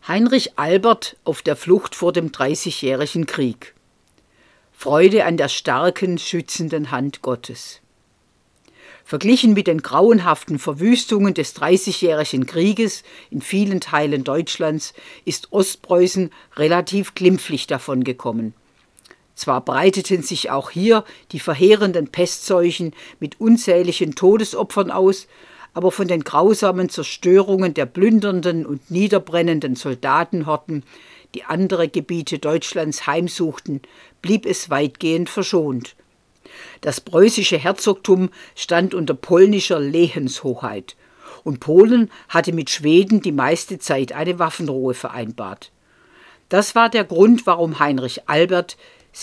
Heinrich Albert auf der Flucht vor dem Dreißigjährigen Krieg. Freude an der starken, schützenden Hand Gottes. Verglichen mit den grauenhaften Verwüstungen des Dreißigjährigen Krieges in vielen Teilen Deutschlands ist Ostpreußen relativ glimpflich davongekommen. Zwar breiteten sich auch hier die verheerenden Pestseuchen mit unzähligen Todesopfern aus, aber von den grausamen Zerstörungen der plündernden und niederbrennenden Soldatenhorden, die andere Gebiete Deutschlands heimsuchten, blieb es weitgehend verschont. Das preußische Herzogtum stand unter polnischer Lehenshoheit und Polen hatte mit Schweden die meiste Zeit eine Waffenruhe vereinbart. Das war der Grund, warum Heinrich Albert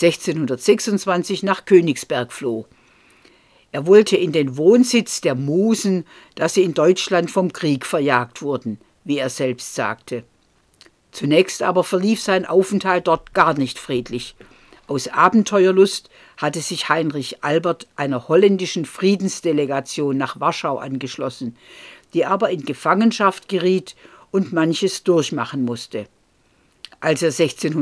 1626 nach Königsberg floh. Er wollte in den Wohnsitz der Musen, da sie in Deutschland vom Krieg verjagt wurden, wie er selbst sagte. Zunächst aber verlief sein Aufenthalt dort gar nicht friedlich. Aus Abenteuerlust hatte sich Heinrich Albert einer holländischen Friedensdelegation nach Warschau angeschlossen, die aber in Gefangenschaft geriet und manches durchmachen musste. Als er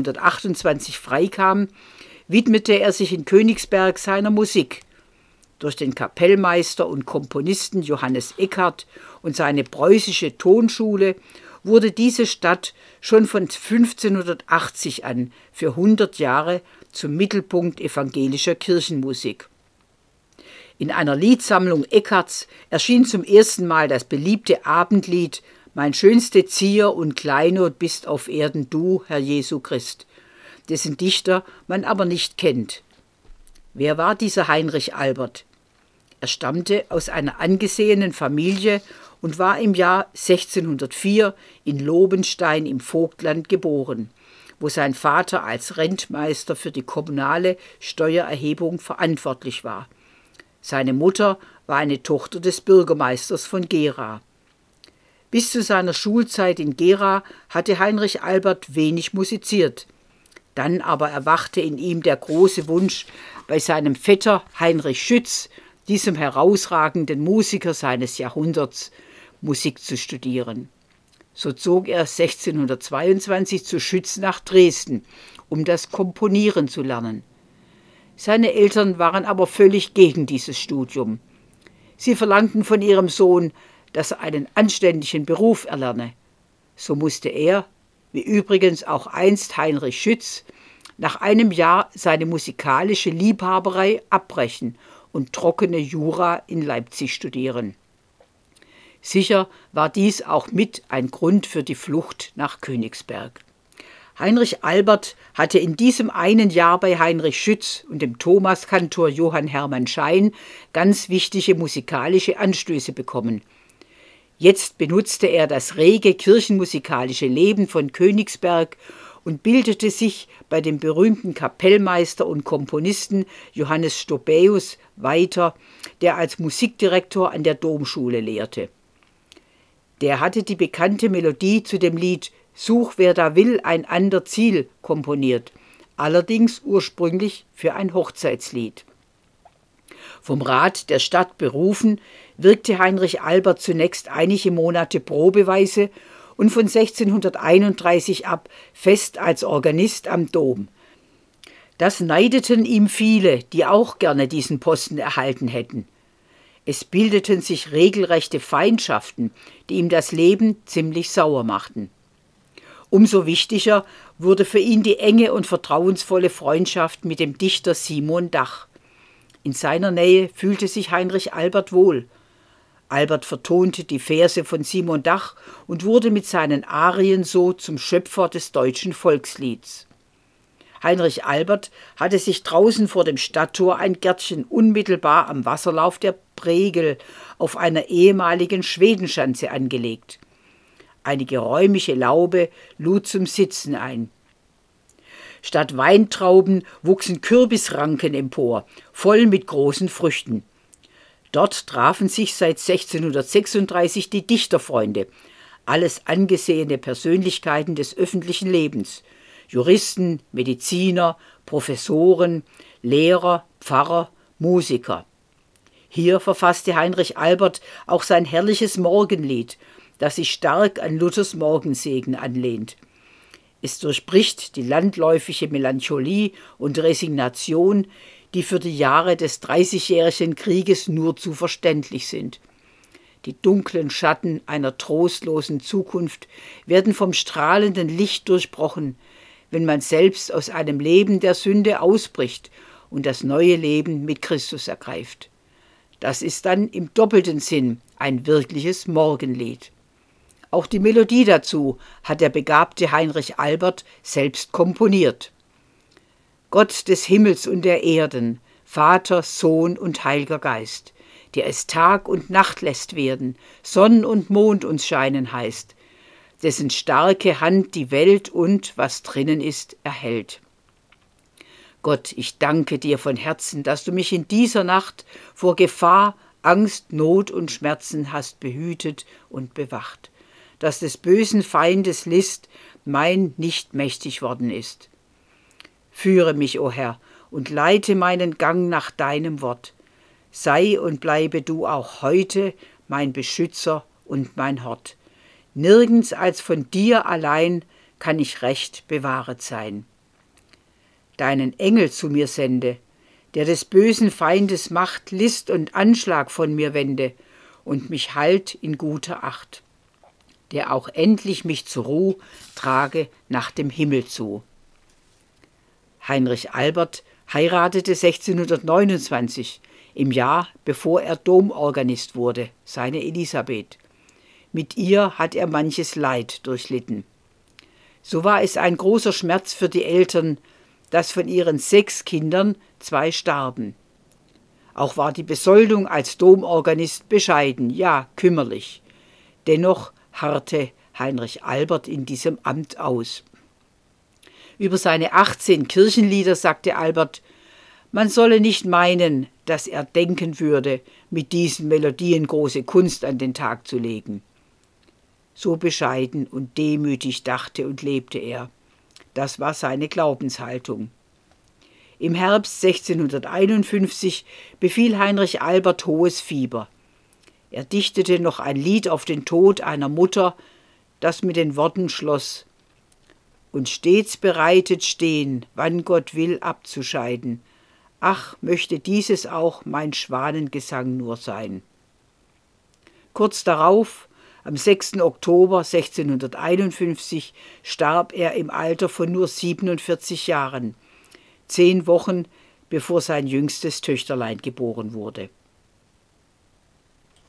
1628 freikam, widmete er sich in Königsberg seiner Musik. Durch den Kapellmeister und Komponisten Johannes Eckart und seine preußische Tonschule wurde diese Stadt schon von 1580 an für 100 Jahre zum Mittelpunkt evangelischer Kirchenmusik. In einer Liedsammlung Eckarts erschien zum ersten Mal das beliebte Abendlied »Mein schönste Zier und Kleinod bist auf Erden du, Herr Jesu Christ«, dessen Dichter man aber nicht kennt. Wer war dieser Heinrich Albert? Er stammte aus einer angesehenen Familie und war im Jahr 1604 in Lobenstein im Vogtland geboren, wo sein Vater als Rentmeister für die kommunale Steuererhebung verantwortlich war. Seine Mutter war eine Tochter des Bürgermeisters von Gera. Bis zu seiner Schulzeit in Gera hatte Heinrich Albert wenig musiziert. Dann aber erwachte in ihm der große Wunsch, bei seinem Vetter Heinrich Schütz, diesem herausragenden Musiker seines Jahrhunderts, Musik zu studieren. So zog er 1622 zu Schütz nach Dresden, um das Komponieren zu lernen. Seine Eltern waren aber völlig gegen dieses Studium. Sie verlangten von ihrem Sohn, dass er einen anständigen Beruf erlerne. So musste er, wie übrigens auch einst Heinrich Schütz, nach einem Jahr seine musikalische Liebhaberei abbrechen und trockene Jura in Leipzig studieren. Sicher war dies auch mit ein Grund für die Flucht nach Königsberg. Heinrich Albert hatte in diesem einen Jahr bei Heinrich Schütz und dem Thomaskantor Johann Hermann Schein ganz wichtige musikalische Anstöße bekommen. Jetzt benutzte er das rege kirchenmusikalische Leben von Königsberg und bildete sich bei dem berühmten Kapellmeister und Komponisten Johannes Stobäus weiter, der als Musikdirektor an der Domschule lehrte. Der hatte die bekannte Melodie zu dem Lied »Such, wer da will, ein ander Ziel« komponiert, allerdings ursprünglich für ein Hochzeitslied. Vom Rat der Stadt berufen, wirkte Heinrich Albert zunächst einige Monate probeweise und von 1631 ab fest als Organist am Dom. Das neideten ihm viele, die auch gerne diesen Posten erhalten hätten. Es bildeten sich regelrechte Feindschaften, die ihm das Leben ziemlich sauer machten. Umso wichtiger wurde für ihn die enge und vertrauensvolle Freundschaft mit dem Dichter Simon Dach. In seiner Nähe fühlte sich Heinrich Albert wohl. Albert vertonte die Verse von Simon Dach und wurde mit seinen Arien so zum Schöpfer des deutschen Volkslieds. Heinrich Albert hatte sich draußen vor dem Stadttor ein Gärtchen unmittelbar am Wasserlauf der Pregel auf einer ehemaligen Schwedenschanze angelegt. Eine geräumige Laube lud zum Sitzen ein. Statt Weintrauben wuchsen Kürbisranken empor, voll mit großen Früchten. Dort trafen sich seit 1636 die Dichterfreunde, alles angesehene Persönlichkeiten des öffentlichen Lebens, Juristen, Mediziner, Professoren, Lehrer, Pfarrer, Musiker. Hier verfasste Heinrich Albert auch sein herrliches Morgenlied, das sich stark an Luthers Morgensegen anlehnt. Es durchbricht die landläufige Melancholie und Resignation, die für die Jahre des Dreißigjährigen Krieges nur zu verständlich sind. Die dunklen Schatten einer trostlosen Zukunft werden vom strahlenden Licht durchbrochen, wenn man selbst aus einem Leben der Sünde ausbricht und das neue Leben mit Christus ergreift. Das ist dann im doppelten Sinn ein wirkliches Morgenlied. Auch die Melodie dazu hat der begabte Heinrich Albert selbst komponiert. Gott des Himmels und der Erden, Vater, Sohn und Heiliger Geist, der es Tag und Nacht lässt werden, Sonn und Mond uns scheinen heißt, dessen starke Hand die Welt und, was drinnen ist, erhält. Gott, ich danke dir von Herzen, dass du mich in dieser Nacht vor Gefahr, Angst, Not und Schmerzen hast behütet und bewacht, dass des bösen Feindes List mein nicht mächtig worden ist. Führe mich, o Herr, und leite meinen Gang nach deinem Wort. Sei und bleibe du auch heute mein Beschützer und mein Hort. Nirgends als von dir allein kann ich recht bewahret sein. Deinen Engel zu mir sende, der des bösen Feindes Macht, List und Anschlag von mir wende und mich halt in guter Acht, der auch endlich mich zur Ruh trage nach dem Himmel zu. Heinrich Albert heiratete 1629, im Jahr, bevor er Domorganist wurde, seine Elisabeth. Mit ihr hat er manches Leid durchlitten. So war es ein großer Schmerz für die Eltern, dass von ihren 6 Kindern 2 starben. Auch war die Besoldung als Domorganist bescheiden, ja kümmerlich. Dennoch harrte Heinrich Albert in diesem Amt aus. Über seine 18 Kirchenlieder sagte Albert, man solle nicht meinen, dass er denken würde, mit diesen Melodien große Kunst an den Tag zu legen. So bescheiden und demütig dachte und lebte er. Das war seine Glaubenshaltung. Im Herbst 1651 befiel Heinrich Albert hohes Fieber. Er dichtete noch ein Lied auf den Tod einer Mutter, das mit den Worten schloss: Und stets bereitet stehen, wann Gott will, abzuscheiden. Ach, möchte dieses auch mein Schwanengesang nur sein. Kurz darauf, am 6. Oktober 1651, starb er im Alter von nur 47 Jahren, 10 Wochen bevor sein jüngstes Töchterlein geboren wurde.